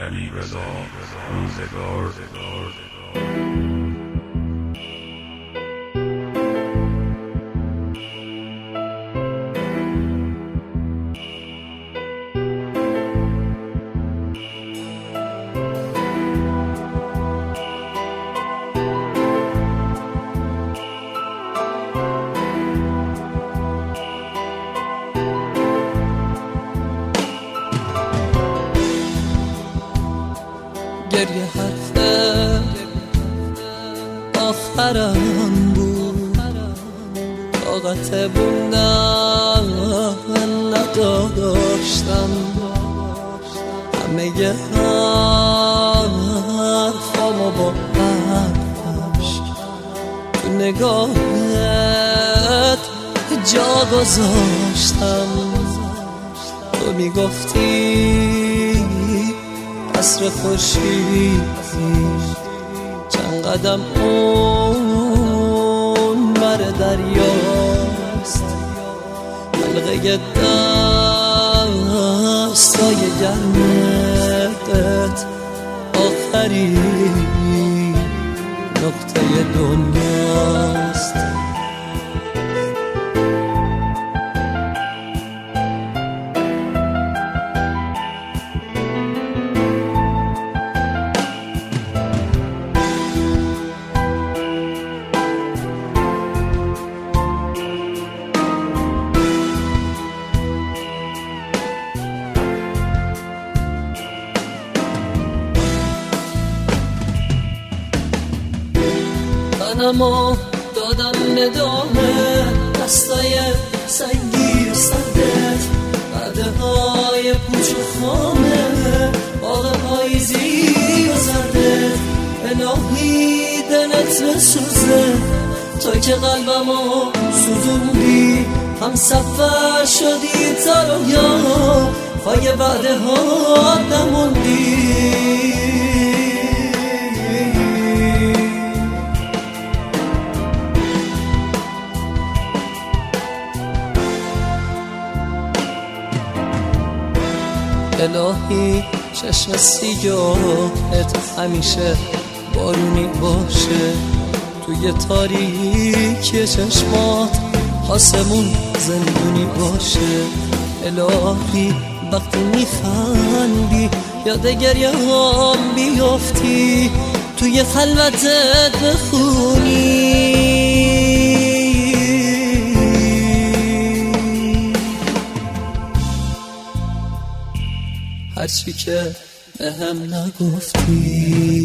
یعنی رضا روزگار. گریه حرف آخرم بود، طاقت بودن نداشتم، همه حرفامو با عشق تو نگاهت جا گذاشتم. تو میگفتی عصر خورشید چند قدم اون بر دریاست، حلقه دستای گرمت آخرین نقطه دنیاست. منمو دادم ندامه دستای سنگی سردت، بعدهای پوچ و خامه باغ پاییزی و زردت. الهی دلت بسوزه تا که قلبمو سوزوندی، هم سفر شدی ترایا پای بعدها نموندی. الهی چشم سیاهت همیشه بارونی باشه، توی تاریکی چشمات آسمون زندونی باشه. الهی وقتی میخندی یاد گریه هم بیافتی، توی خلوتت بخونی هرچی که بهم نگفتی.